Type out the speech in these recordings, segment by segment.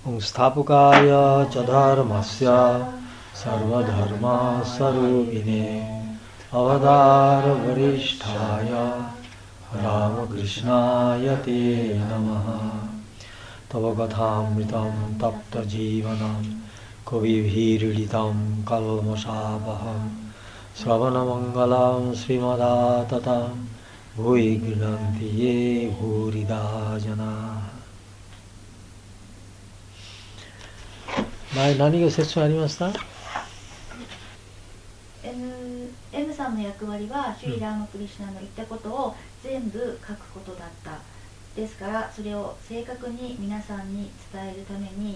संस्थापकाय च धर्मस्य सर्वधर्मस्वरूपिणे अवतारवरिष्ठाय रामकृष्णाय ते नमः। तव कथामृतं तप्तजीवनं कविभिरीडितं कल्मषापहं श्रवणमङ्गलं श्रीमदाततं भूय गृह्णन्ति ये भूरिदा जनाः। 前何が説明ありました？ M さんの役割はシュリラーマクリシュナの言ったことを全部書くことだった。ですからそれを正確に皆さんに伝えるために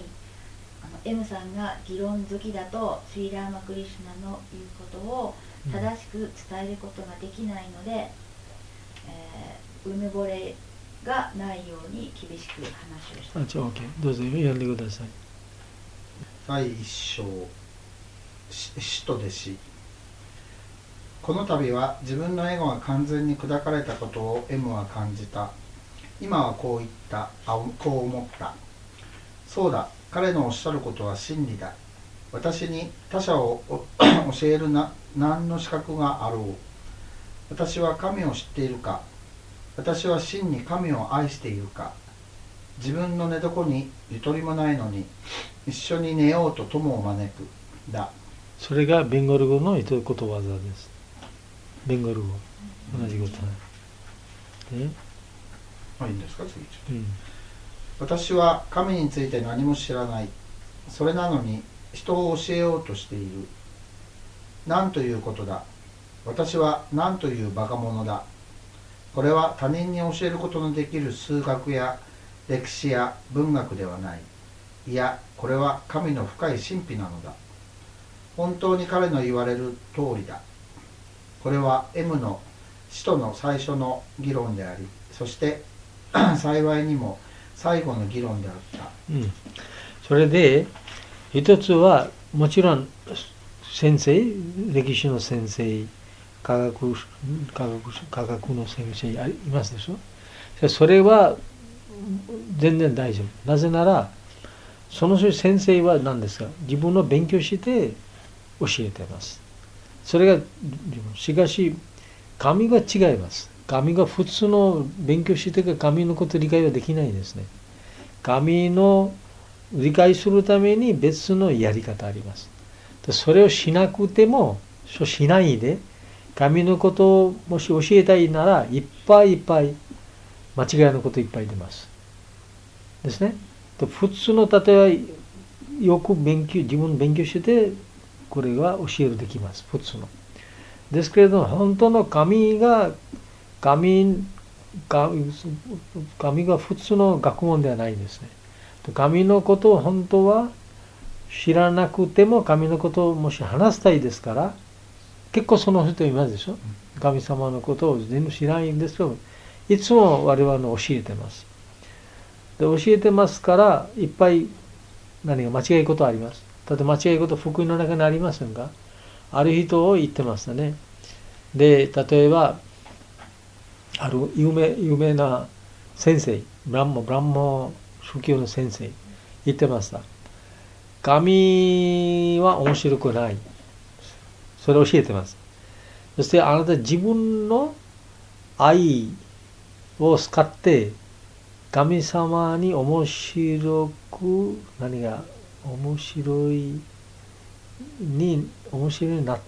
M さんが議論好きだとシュリラーマクリシュナの言うことを正しく伝えることができないので、うぬぼれがないように厳しく話をした。 じゃあ OK、 どうぞ読んでください。 第一章、師と弟子。この度は自分のエゴが完全に砕かれたことを M は感じた。今はこう言った、こう思った。そうだ、彼のおっしゃることは真理だ。私に他者を教える何の資格があろう。私は神を知っているか。私は真に神を愛しているか。自分の寝床にゆとりもないのに一緒に寝ようと友を招くだ。それがベンゴル語の一言技です。ベンゴル語同じことね。いいんですか次、私は神について何も知らない。それなのに人を教えようとしている。なんということだ。私はなんというバカ者だ。これは他人に教えることのできる数学や歴史や文学ではない。いや、これは神の深い神秘なのだ。本当に彼の言われる通りだ。これは M の使徒の最初の議論であり、そして幸いにも最後の議論であった。それで一つはもちろん先生、歴史の先生、科学の先生いますでしょ。それは全然大丈夫。なぜならその先生は何ですか、自分の勉強して教えています。それがしかし神が違います。神が普通の勉強してから神のことを理解はできないですね。神の理解するために別のやり方あります。それをしなくてもしないで神のことをもし教えたいならいっぱいいっぱい間違いのこといっぱい出ますですね。普通の例えばよく自分勉強してこれは教えるできます。普通のですけれども、本当の神が普通の学問ではないですね。神のことを本当は知らなくても神のことをもし話したいですから、結構その人いますでしょ。神様のことを全部知らないんですけど、いつも我々の教えてます。で教えてますからいっぱい何が間違いことあります。だって間違いこと福音の中にありませんか。ある人を言ってましたね。で例えばある有名な先生、ブランモ宗教の先生言ってました。神は面白くない。それを教えてます。そしてあなた自分の愛を使って神様に面白いな。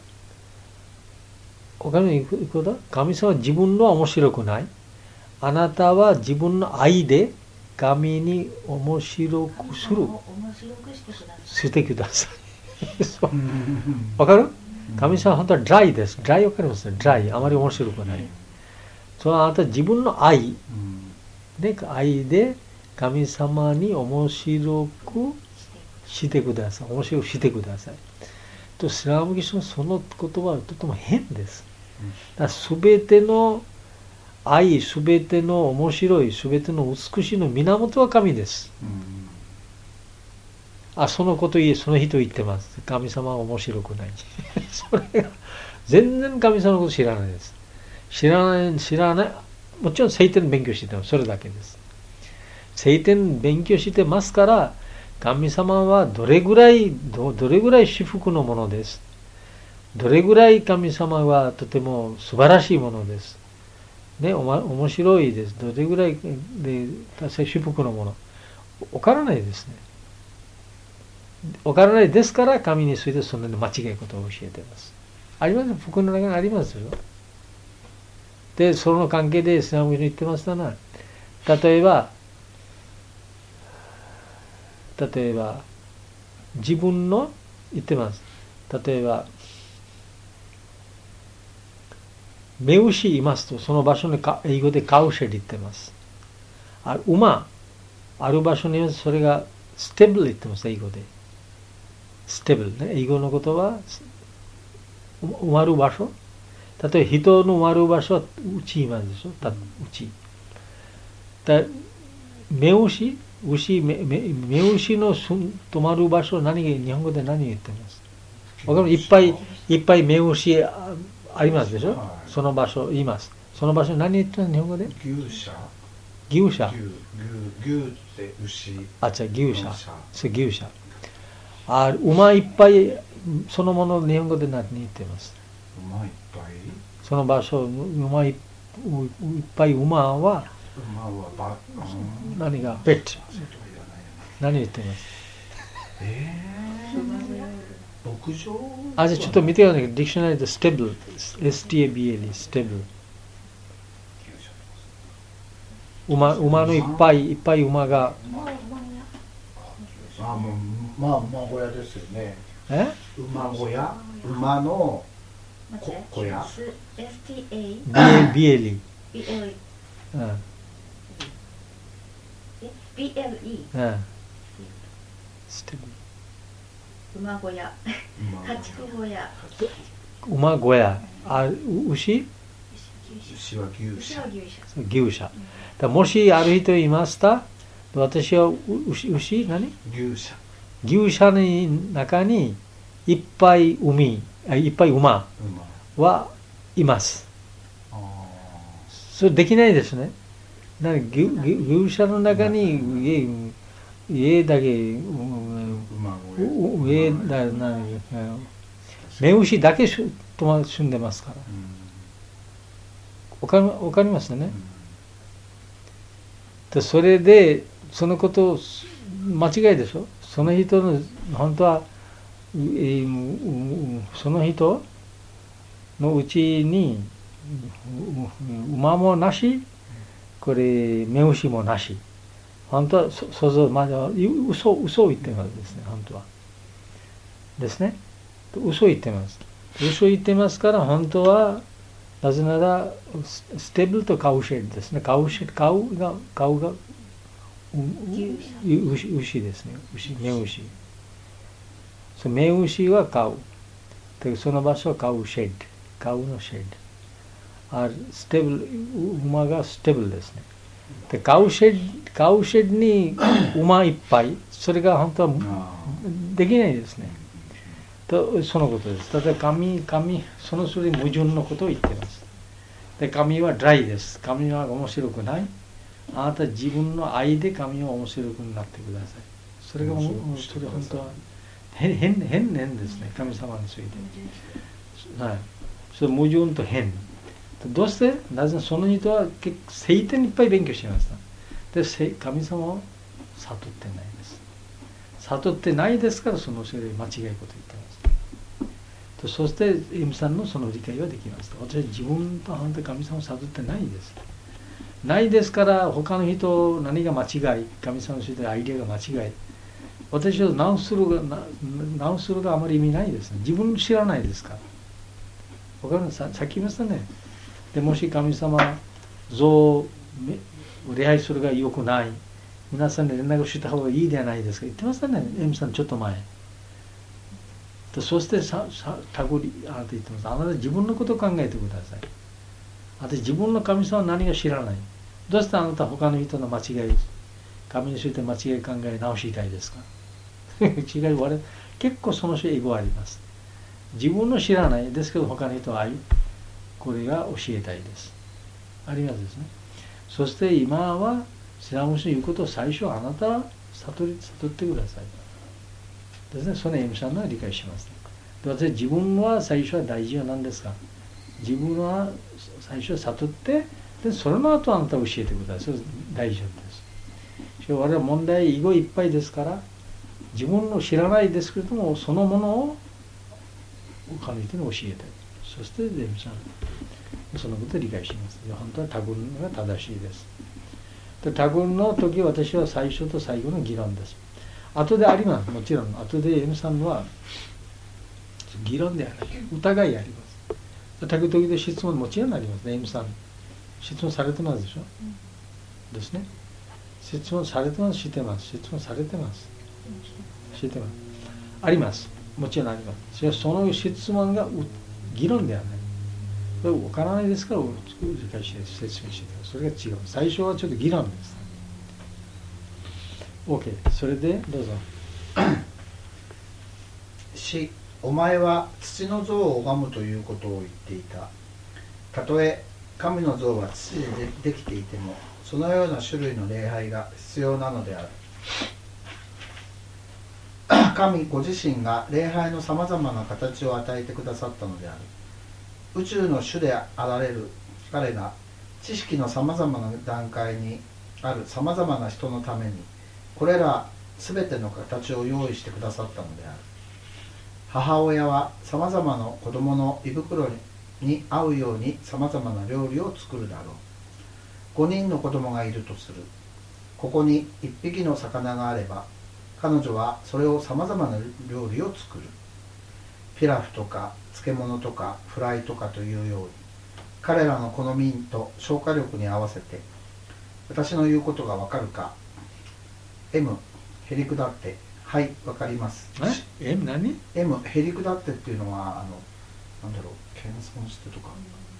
他の言うことは、神様は自分の面白くない。あなたは自分の愛で神に面白くする。してください。わかる？神様は本当はドライです。ドライわかりますね。ドライ。あまり面白くない。そのあなた自分の愛で神様に面白くしてください。面白くしてください。とスラム教のその言葉はとても変です。すべての愛、すべての面白い、すべての美しいの源は神です。そのことその人言ってます。神様は面白くない。それが全然神様のこと知らないです。知らない。もちろん聖典勉強してます。それだけです。聖典勉強してますから、 神様はどれぐらい至福のものです。どれぐらい神様はとても素晴らしいものです。ね、面白いです。どれぐらいで至福のもの。わからないですね。わからないですから神についてそんなに間違いことを教えています。あります。福の中にありますよ。で、その関係でイスラムに言ってましたな。例えば自分の言ってます。例えば目牛いますと、その場所に英語でカウシェル言ってます。馬ある場所にいます。それがステブル言ってます。英語でステブルね。英語のことは埋まる場所。例えば人の埋まる場所は内今でしょ。内目牛の止まる場所、日本語で何言ってます？わかる？いっぱい目牛ありますでしょ、はい、その場所言います。その場所何言ってるの日本語で？牛舎って牛。じゃあ牛舎。それ牛舎。馬いっぱいそのもの日本語で何言ってます？馬いっぱい。その場所いっぱい馬は何がペット。何言ってます？牧場。じゃあちょっと見てください。ディクショナリーでステブル、STABLE、ステブル。馬のいっぱい馬が。 馬小屋ですよね。馬小屋、馬の小屋。 BLE。ステブル。 馬小屋、家畜小屋。 馬小屋。牛は牛舎。もしある人いました。私は牛何？牛舎の中にいっぱい馬はいます。それできないですね。牛舎の中に家だけ目牛だけ住んでますから。わかりますね。でそれでそのこと間違いでしょ。その人の本当はその人のうちに馬もなし、これ目牛もなし。本当は想像嘘を言ってますですね。本当はですね。嘘を言ってます。嘘を言ってますから本当はなぜならステブルとカウシェルですね。カウが牛ですね。目牛。目牛はカウ。でその場所はカウシェッド。カウのシェッド。ステブル、馬がステブルですね。でカウシェッドに馬いっぱい。それが本当はできないですね。とそのことです。ただ神そのそれ矛盾のことを言っています。で神はドライです。神は面白くない。あなた自分の愛で神は面白くなってください。それがそれ本当は変ですね。神様について。はい。それ矛盾と変。どうして？なぜその人は聖典いっぱい勉強しました。で神様を悟ってないです。悟ってないですからその人で間違いこと言ってます。そしてエムさんのその理解はできました。私は自分と本当に神様を悟ってないです。ないですから他の人何が間違い、神様の人でアイデアが間違い。私は直するがあまり意味ないですね。自分知らないですから。わかります？さっき言いましたね。でもし神様像を礼拝するが良くない。皆さんに連絡した方がいいではないですか。言ってましたね。エムさんちょっと前。そしてあなた言ってます。あなた自分のことを考えてください。私自分の神様は何が知らない。どうしてあなた他の人の間違い、神について間違い考え直したいですか。違い結構その人エゴあります。自分の知らないですけど他の人はこれが教えたいです。ありますですね。そして今はイスラムの言うことを最初あなたは悟ってくださいですね。その M さんは理解します。で、私自分は最初は大事は何ですか。自分は最初は悟って、でそれの後あなたは教えてください。それ大丈夫です。我々は問題囲碁いっぱいですから、自分の知らないですけれども、そのものを他の人に教えて、そして M さんそのことを理解します。本当は多分が正しいです。で、多分の時私は最初と最後の議論です。後であります。もちろん後で M さんは議論である、疑いあります。時々質問もちろんありますね。 M さん質問されてますでしょ、ですね。質問されてます、してます。質問されてます、してます、あります。もちろんあります。しかしその質問が議論ではない。それ分からないですから理解して説明してください。それが違う。最初はちょっと議論です。 OK。 それでどうぞ。 し、お前は土の像を拝むということを言っていた。たとえ神の像は土でできていても、そのような種類の礼拝が必要なのである。神ご自身が礼拝のさまざまな形を与えてくださったのである。宇宙の主であられる彼が知識のさまざまな段階にあるさまざまな人のためにこれらすべての形を用意してくださったのである。母親はさまざまな子供の胃袋に合うようにさまざまな料理を作るだろう。5人の子供がいるとする。ここに1匹の魚があれば彼女はそれをさまざまな料理を作る。ピラフとか漬物とかフライとかというように彼らの好みと消化力に合わせて私の言うことがわかるか。 M へりくだって。はい、わかります。 M 何？ M へりくだってっていうのはなんだろう、謙遜してとか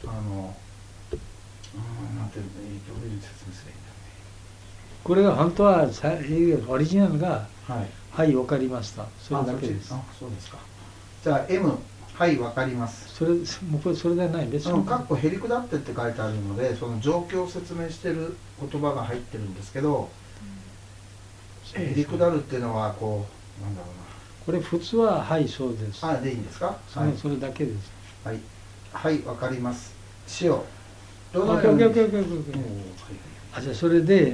なんていうの、どういう説明すればいいんだろうね。 これが本当はオリジナルがはい、 わかりました。それだけです。 そうですか。じゃあ M はいわかります。 それではない別に。 かっこへりくだってって書いてあるので、その状況を説明している言葉が入ってるんですけど、へりくだるっていうのはこうなんだろうな。 これ普通ははいそうです。 でいいんですか。 はい、それだけです。 はい、はいわかります。塩どのオッケーように。 オッケーオッケーオッケー。あ、じゃあそれで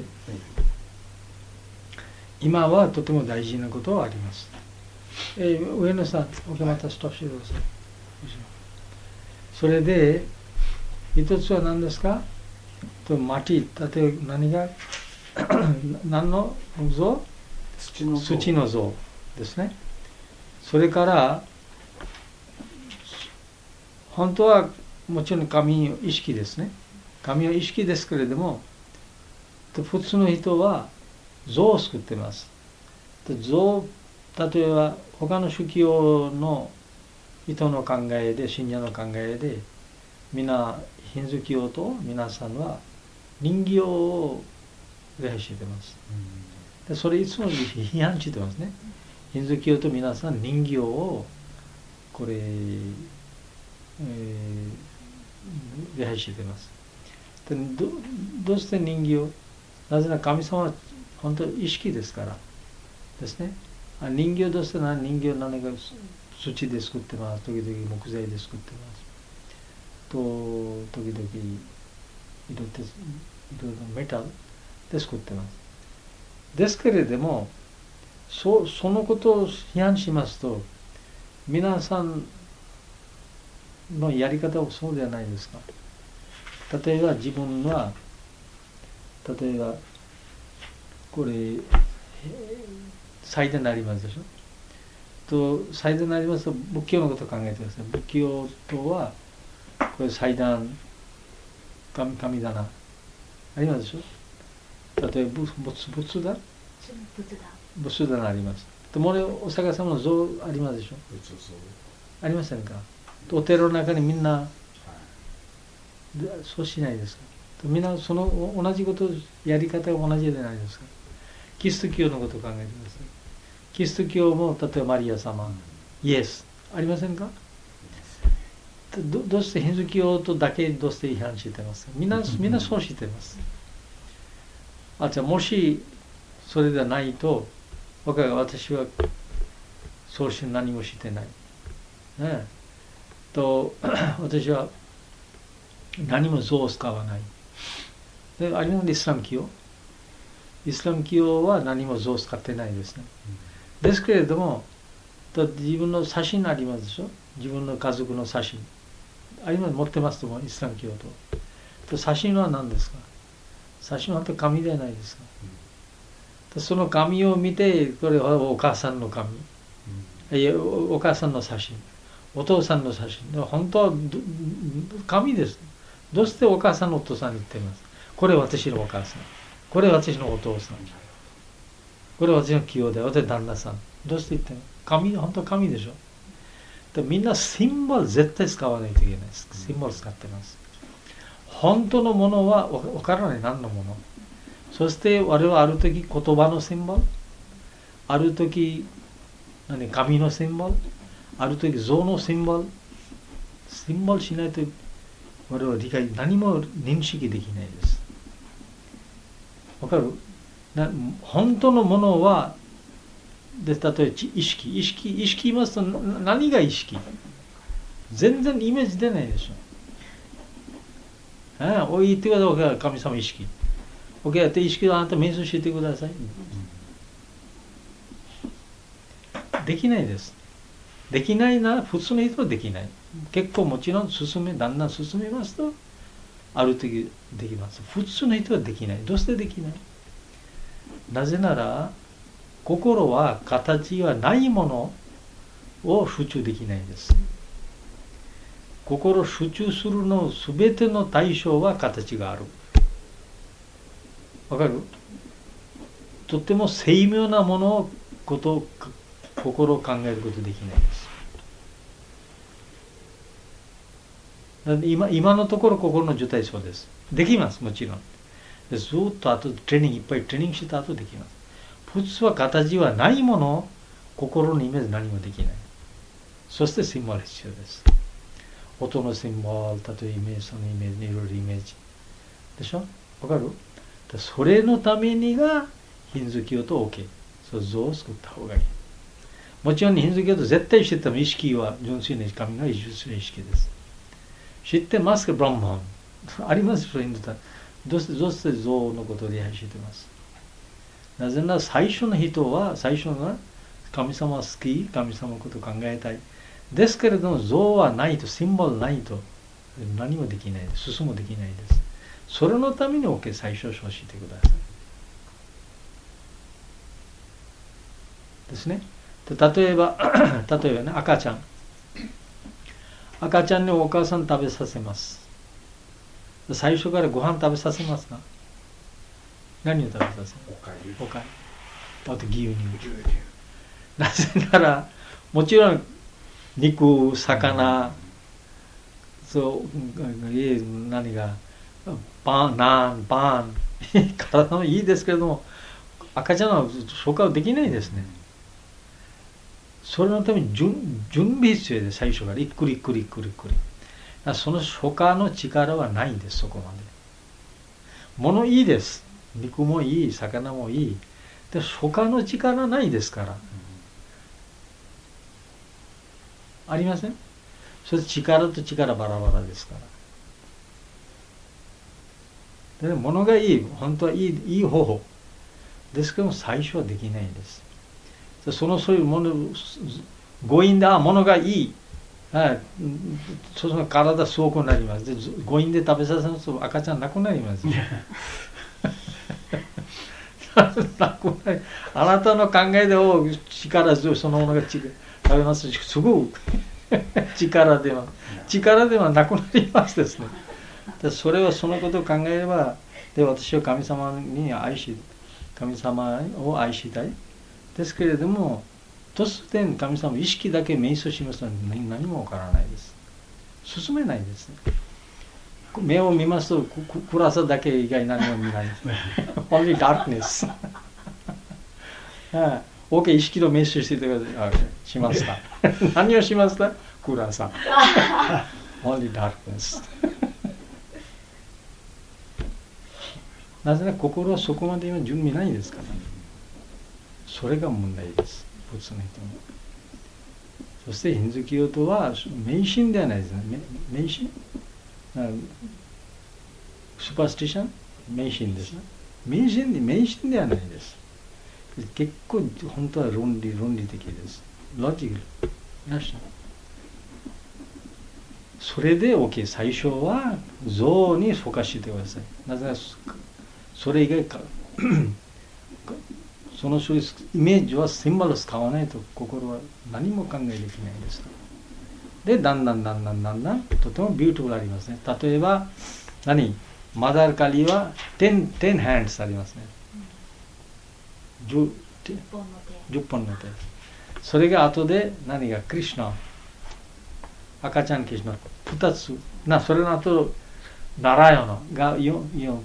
今はとても大事なことはあります。上野さん、またストップしてください。それで一つは何ですか。薪、例えば何が何の像？土の像ですね。それから本当はもちろん神の意識ですね。神の意識ですけれども、普通の人は像を作ってます。像、例えば他の宗教の人の考えで、信者の考えで、皆ヒンズー教と皆さんは人形を礼拝しています。でそれいつも批判してますね。ヒンズー教と皆さん人形をこれ、礼拝しています。でどうして人形？なぜなら神様は本当意識ですからですね。人形としては人形何か土で作ってます。時々木材で作ってます。時々いろいろメタルで作ってます。ですけれども、そのことを批判しますと、皆さんのやり方はそうではないですか。例えば自分は、例えばこれ祭壇になりますでしょ。祭壇になりますと仏教のことを考えてください。仏教とはこれ祭壇、神棚ありますでしょ。例えば仏壇あります。もうお釈迦様の像ありますでしょ。ありませんか。お寺の中にみんなそうしないですか。みんなその同じことやり方が同じじゃないですか。キリスト教のことを考えてください。キリスト教も例えばマリア様、イエスありませんか。どうしてヒンズー教とだけどうして違反してますか。みんなそうしてます。じゃあもしそれではないと、私はそうして何もしてない。ね、と私は何も像を使わない。で、ありますイスラム教。イスラム教は何も像を使ってないですね。ですけれども、自分の写真ありますでしょ。自分の家族の写真。あります、持ってますとも、イスラム教と。写真は何ですか。写真は本当に紙ではないですか。その紙を見て、これはお母さんの紙。お母さんの写真。お父さんの写真。本当は紙です。どうしてお母さんのお父さんに言ってます。これ私のお母さん。これ私のお父さん。これ私の兄弟、私の旦那さん。どうして言ってるの。紙、本当は紙でしょ。でみんなシンボル絶対使わないといけないです。シンボル使ってます。本当のものは分からない、何のもの。そして我々はある時言葉のシンボル、ある時紙のシンボル、ある時像のシンボル。シンボルしないと我々は理解、何も認識できないです。わかる？本当のものは、例えば意識言いますと何が意識？全然イメージ出ないでしょ。おい言ってください、神様意識。OK やって意識をあなた瞑想してください。できないです。できないなら普通の人はできない。結構もちろんだんだん進めますとある時できます。普通の人はできない。どうしてできない？なぜなら心は形はないものを集中できないです。心を集中するの全ての対象は形がある。わかる？とっても精妙なものを心を考えることできないです。今のところ心の状態そうです。できます、もちろん。ずっとあといっぱいトレーニングした後できます。普通は形はないものを心のイメージ何もできない。そしてシンボル必要です。音のシンボル、例えばイメージ、そのイメージ、いろいろイメージ。でしょ？わかる？それのためにがヒンズー教と OK。そう像を作った方がいい。もちろんヒンズー教と絶対知っても意識は純粋な神が純粋な意識です。知ってますか？ブランマン。ありますよ、ヒンズー教。どうして像のことを理解してます。なぜなら最初の人は、神様は好き、神様のことを考えたい。ですけれども、像はないと、シンボルないと、何もできないです。進もできないです。それのために OK、最初そうしてください。ですね。例えばね、赤ちゃんにお母さん食べさせます。最初からご飯食べさせますか？何を食べさせます？おかゆ。あと牛乳。なぜなら、もちろん肉、魚、何がパン、体もいいですけれども、赤ちゃんは消化できないですね。それのために準備必要で、最初からゆっくり。その消化の力はないんです、そこまで。物いいです。肉もいい、魚もいい。で、消化の力ないですから。ありません？それ力と力バラバラですから。で、物がいい、本当はいい方法。ですけども、最初はできないんです。そういうもの、強引で、物がいい。その体すごくなります。で、強引で食べさせると赤ちゃんなくなります。あなたの考えで力強いそのものが食べますし、すごい力ではなくなりますですね。でそれはそのことを考えれば、で私は神様を愛したい。ですけれども、突然神様意識だけ瞑想しますと何もわからないです。進めないですね。目を見ますと暗さだけ以外何も見ないです。Only darkness。OK、意識の瞑想してください。しました。何をしました？暗さ。Only darkness。なぜなら心はそこまで今準備ないですから。 それが問題です。仏の人も。そしてヒンズー教徒は迷信ではないですね。迷信スーパースティション迷信ですね。迷信ではないです。結構本当は論理的です。ロジカル。それで OK。最初は像にフォーカスしてください。なぜならそれ以外かそのそういうイメージはシンボルを使わないと心は何も考えできないです。でだんだんとてもビューティフルありますね。例えばマダーカリは10 hands ありますね。10本の手。それが後で何がクリシュナ、赤ちゃんクリシュナ2つそれの後ナラヤナが4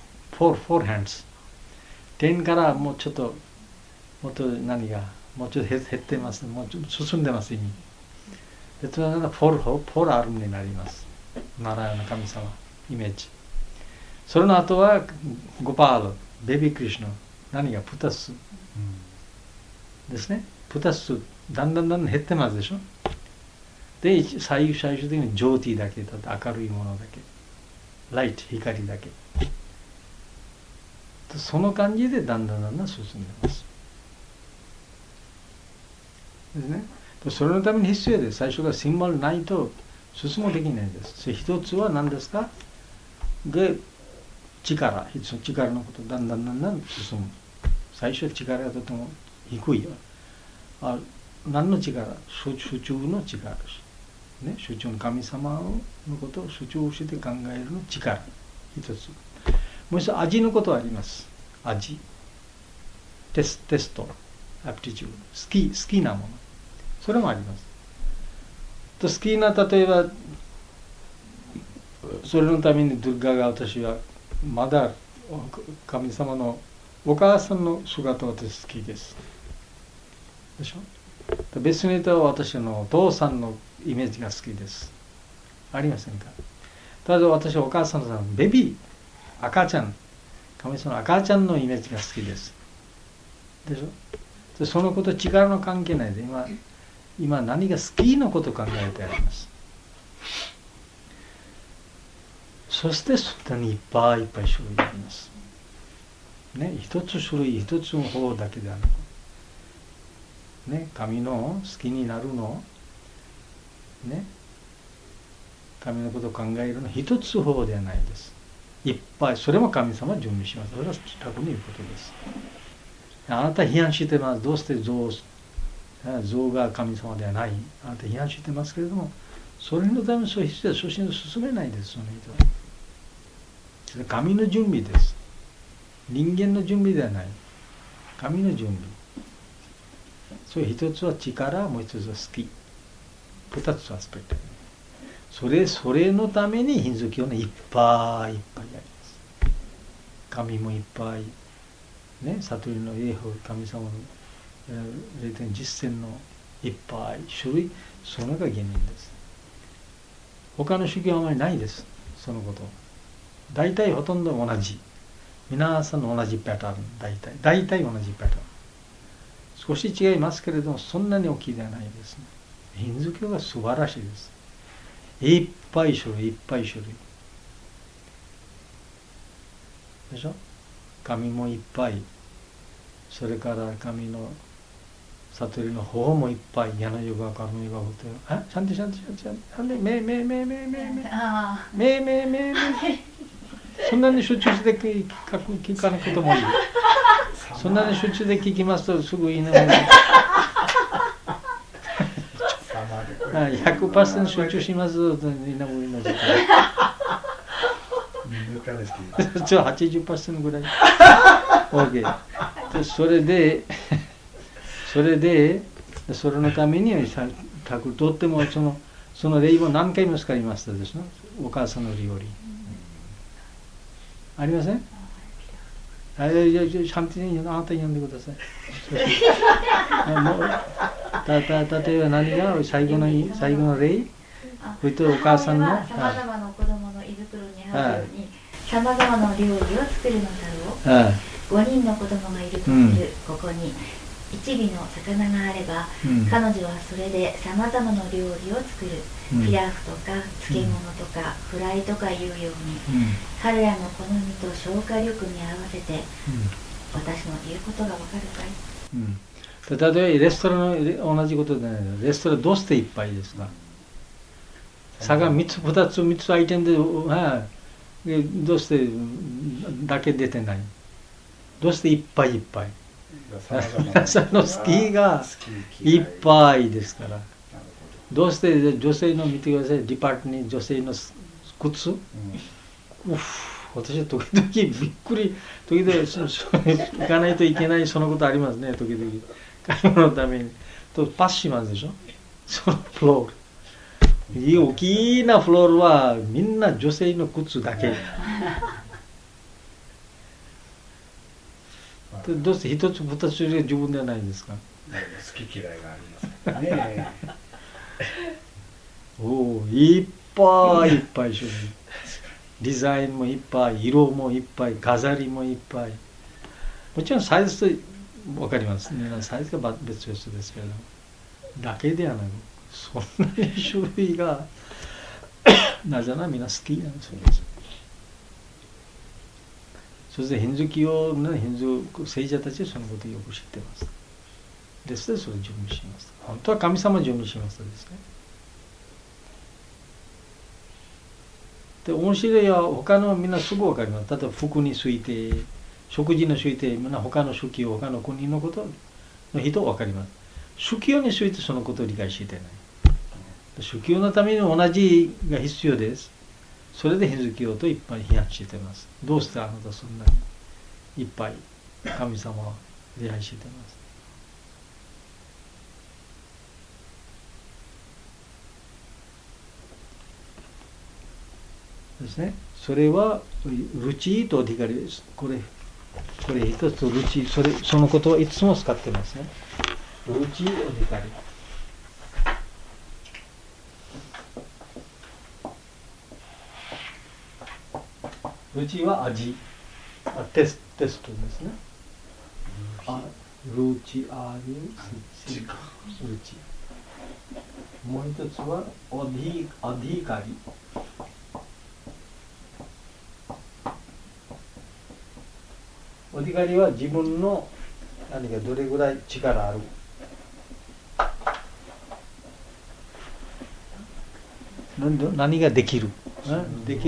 hands。10からもうちょっともうちょっと減ってます。もうちょっと進んでます意味。でそれが4アームになります。ナラヤナ神様イメージ。それの後はゴパール、ベビークリシュナ、何がプタスですね。プタスだんだん減ってますでしょ。で最終的にジョーティだけだと明るいものだけ、ライト光だけ。その感じでだんだん進んでます。ですね。それのために必要です。最初からシンボルないと進もできないです。一つは何ですか？力のことだんだん進む。最初は力がとても低いよ。何の力？集中の力です。ね、集中の神様のことを集中して考えるの力。一つ。もう一つ味のことはあります。味。テスト、アプティチュード。好きなもの。それもあります。好きな、例えば、それのためにドゥルガが私は、まだ神様のお母さんの姿は私好きです。でしょ？別に言うと私のお父さんのイメージが好きです。ありませんか？ただ私はお母さんのベビー、赤ちゃん、神様の赤ちゃんのイメージが好きです。でしょ？でそのこと力の関係ないで、今何が好きなことを考えてあります。そしてそんなにいっぱい種類あります。ね、一つ種類、一つの方だけではなく、ね、神の好きになるの、ね、神のことを考えるの一つ方ではないです。いっぱい、それも神様は準備します。それは近くにいることです。あなた批判してます。どうして像が神様ではない。あなた批判してますけれども、それのためにそういう人は初心を進めないです。その人は。それ神の準備です。人間の準備ではない。神の準備。それ一つは力、もう一つは好き。二つはアスペクト。それのためにヒンズー教ねいっぱいあります。神もいっぱい、ね、悟りの栄法、神様の霊的実践のいっぱい種類、それが原因です。他の宗教はあまりないです。そのこと。大体ほとんど同じ。皆さんの同じパターン、大体同じパターン。少し違いますけれども、そんなに大きいではないですね。ヒンズー教が素晴らしいです。いっぱい種類。でしょ？神もいっぱい。それから神の悟りの方もいっぱい。矢のヨガ、カルマヨガ、ホテル。あ、シャンティ。め。そんなに集中して聞かなくてもいい。そんなに集中で聞きますとすぐいいのに。100% 集中しますとみんなもいいので。80% ぐらい。OK。それのためにとってもその例を何回も使いましたですね。お母さんの料理。ありません？シャンティにあなた読んでください。例えば何が最後の例？お母さんのさまざまな子供の胃袋に入るようにさまざまな料理を作るのだろう。5人の子供がいるとする、ここに一尾の魚があれば、彼女はそれでさまざまな料理を作る、ピラフとか漬物とか、フライとかいうように、彼らの好みと消化力に合わせて、私の言うことがわかるかい？ 例えばレストランの同じことでないけど、レストランどうしていっぱいですか？魚2つ3つアイテムで、どうしてだけ出てない？どうしていっぱいいっぱい？皆さんの好きがいっぱいですから。どうして女性の見てください、ディパートに女性の靴、私は時々びっくり、時々行かないといけないそのことありますね、時々買い物のためにとパスしますでしょ、そのフロール、大きなフロールはみんな女性の靴だけどうして一つ二つで十分ではないですか？ 好き嫌いがありますね。 いっぱいいっぱい種類、デザインもいっぱい、色もいっぱい、飾りもいっぱい。もちろんサイズと分かりますね、サイズが別々ですけど、だけではなく、そんなに種類がなぜならみんな好きなんですよ。そしてヒンズー教のヒンズー聖者たちはそのことをよく知っています。ですのでそれを準備します。本当は神様を準備しますとですね。で面白いは他のみんなすぐ分かります。例えば服について、食事について、みんな他の宗教、他の国のことの人は分かります。宗教についてそのことを理解していない。宗教のために同じが必要です。それでヒンズー教といっぱい批判しています。どうしてあなたそんなにいっぱい神様を礼拝しています。ですね。それはルチとディカリです。これ一つルチ、そのことはいつも使ってますね。ルチとディカリ。ルチは味、テストですね。ルチ、ルチ。もう一つはアディカリ。アディカリは自分の何がどれぐらい力ある。何ができる。で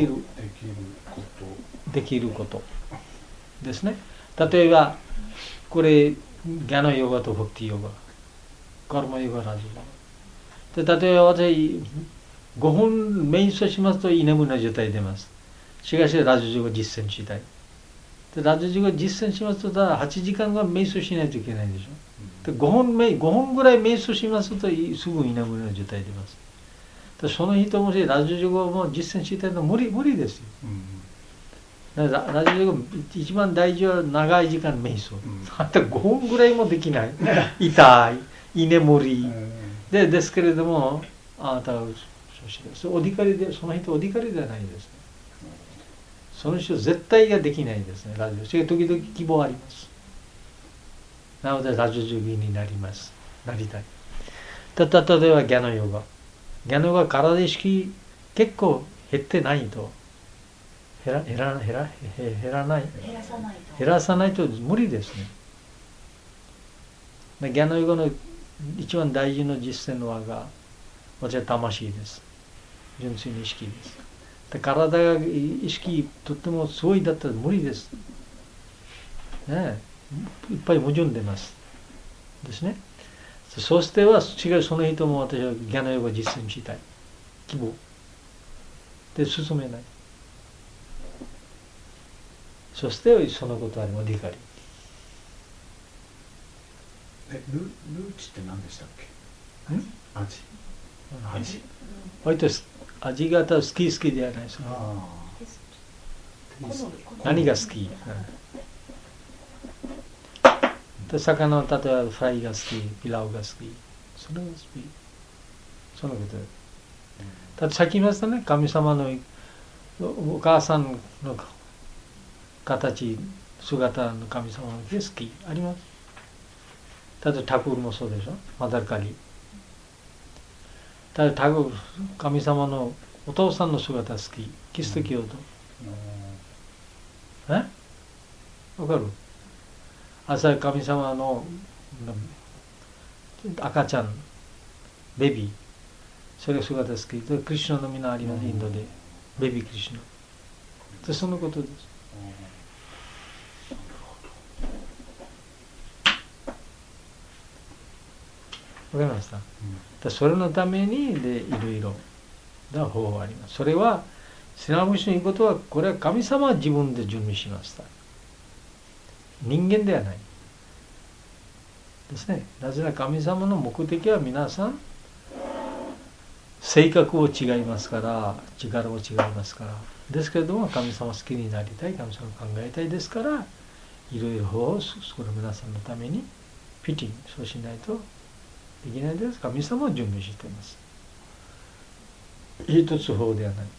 きることですね。例えばこれギャナヨガとフクティヨガ、カルマヨガ、ラジヨガで、例えば私5分瞑想しますと居眠りの状態出ます。しかしラジオヨガ実践したい。でラジオヨガ実践しますと8時間が瞑想しないといけないでしょ。で5分ぐらい瞑想しますとすぐ居眠りの状態出ます。その人もしラジオヨガも実践したいのは無理ですよ。ラジオヨガ一番大事は長い時間瞑想。あんた5分ぐらいもできない。痛い、居眠り。ですけれども、あなたはおディカリで、その人おディカリではないですね。その人絶対ができないですね、ラジオ。それ時々希望あります。なのでラジオヨギになりたい。例えばギャナヨガ。ギャナヨガ体意識結構減ってないと。減らさないと無理ですね。ギャナヨガの一番大事な実践の輪が私は魂です。純粋な意識です。で体が意識とってもすごいだったら無理です。ね、いっぱい矛盾出ますですね。そしては違うその人も私はギャナヨガ実践したい希望で進めない。そしてそのことは理解。 ルーチって何でしたっけ？味。 割と味が好きではないですね。何が好き？魚の例えばフライが好き、ピラウが好き、それが好き。そのこと。だってさっき言いましたね、神様のお母さんの姿の神様の好きあります。 例えばタクールもそうでしょ、マダルカリ。ただタクール、神様のお父さんの姿好き、キリスト教徒。わかる？朝神様の赤ちゃん、ベビー、それが姿好き。クリシュナの皆あります、インドで。ベビークリシュナ。でそのことです。わかりました？それのためにでいろいろな方法があります。それはシナムシの言うことは、これは神様は自分で準備しました。人間ではないですね。なぜなら神様の目的は皆さん性格を違いますから、力を違いますから。ですけれども、神様好きになりたい、神様を考えたいですから、いろいろ方法をその皆さんのためにフィッティング、そうしないとできないです。神様は準備しています。一つ方ではない。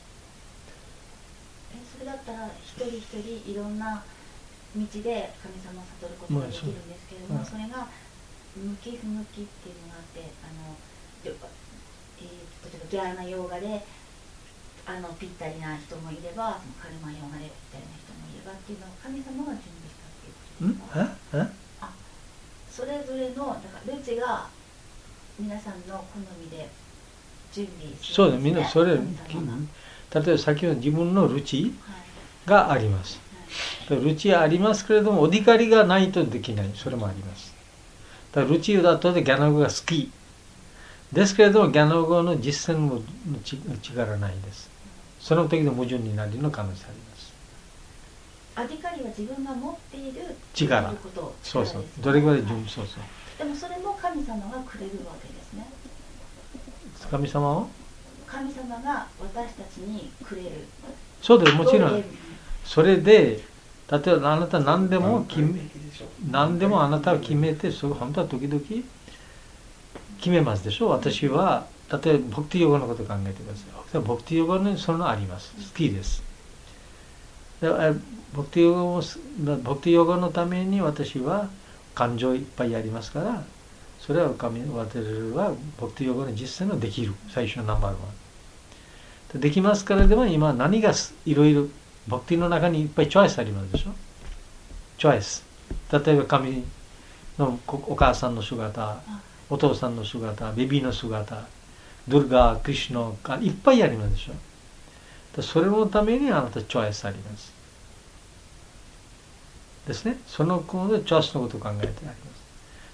それだったら一人一人いろんな道で神様を悟ることができるんですけれども、それが向き不向きっていうのがあって、例えばギャーナヨーガでぴったりな人もいれば、カルマヨーガでぴったりな人もいればっていうのを神様が準備したっていうことですか？それぞれのだからルチが皆さんの好みで準備するんですね。 そうです。みんなそれ、例えば先ほど自分のルチがあります。ルチはありますけれども、お怒りがないとできない。それもあります。だからルチだとギャナ語が好き。ですけれども、ギャナ語の実践の力ないです。その時の矛盾になるの可能性あります。 アディカリは自分が持っている力。そうそう。どれぐらい準備、そうそう。 でもそれも神様がくれるわけですね。 神様を？ 神様が私たちにくれる。 そうです、もちろん。それで、例えばあなた何でもあなたは決めて、本当は時々決めますでしょ。私は、例えばボクティヨガのことを考えてください。ボクティヨガにそのあります。好きです。ボクティヨガのために私は感情いっぱいありますから、それは私はボクティヨガの実践のできる。最初のナンバーワン。できますから、でも今何がいろいろボクティの中にいっぱいチョイスありますでしょ。チョイス。例えば神のお母さんの姿、お父さんの姿、ベビーの姿、ドゥルガー、クリシュナ、いっぱいありますでしょ。それのためにあなたチョイスあります。ですね。そのことでチョイスのことを考えてあります。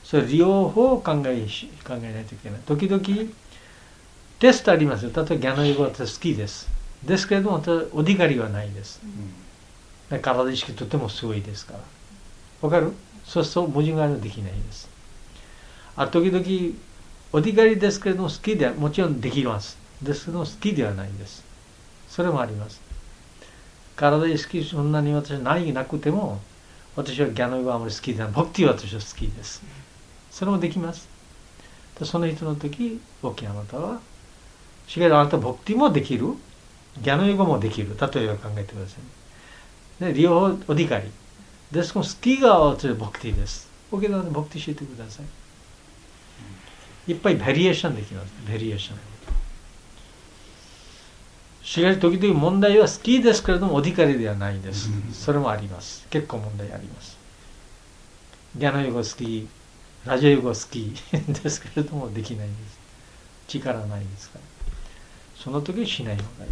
それ両方考えないといけない。時々テストありますよ。例えばギャナヨガは私好きです。ですけれども、お怒りはないです。体意識とてもすごいですから。わかる？そうすると矛盾ができないです。時々お怒りですけれども好きではもちろんできます。ですけども好きではないです。それもあります。体意識そんなに私はなくても、私はギャナヨガはあまり好きではない。ボクティは私は好きです。それもできます。その人の時、OK、あなたは。しかしあなたボクティもできる。ギャナヨガもできる。例えば考えてください。で、両方お怒り。ですから好きが私はボクティです。OK なのでボクティしてください。いっぱいバリエーションできます。バリエーション。しかし時々問題は好きですけれどもお怒りではないです。それもあります。結構問題あります。ギャナヨガ好き、ラジャヨガ好きですけれどもできないんです。力ないですから。その時しない方がいい。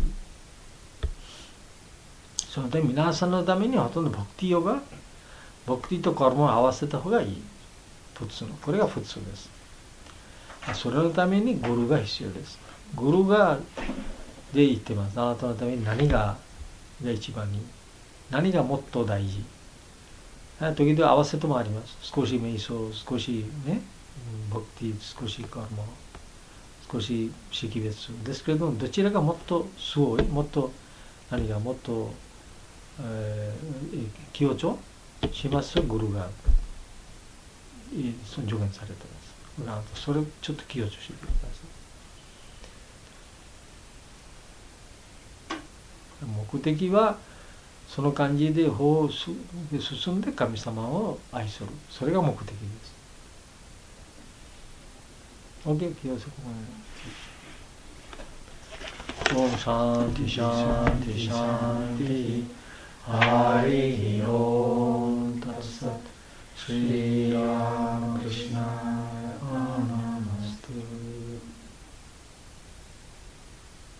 そのため皆さんのためにほとんどボクティヨガ、ボクティとカルマを合わせた方がいい。普通の。これが普通です。それのためにグルが必要です。グルがで言ってます。あなたのために何が一番に、何がもっと大事。時々合わせてもあります。少し瞑想、少しね、ボクティ、少しカルマ、少し識別ですけれども、どちらがもっとすごい、もっと何がもっと、強調しますグルが助言されてます。それをちょっと強調してください。目的はその感じで進んで神様を愛する。それが目的です。 OK、そこまで。オムシャンティシャンティシャンティハリオンタツサッシリラムクリシナアナマストゥ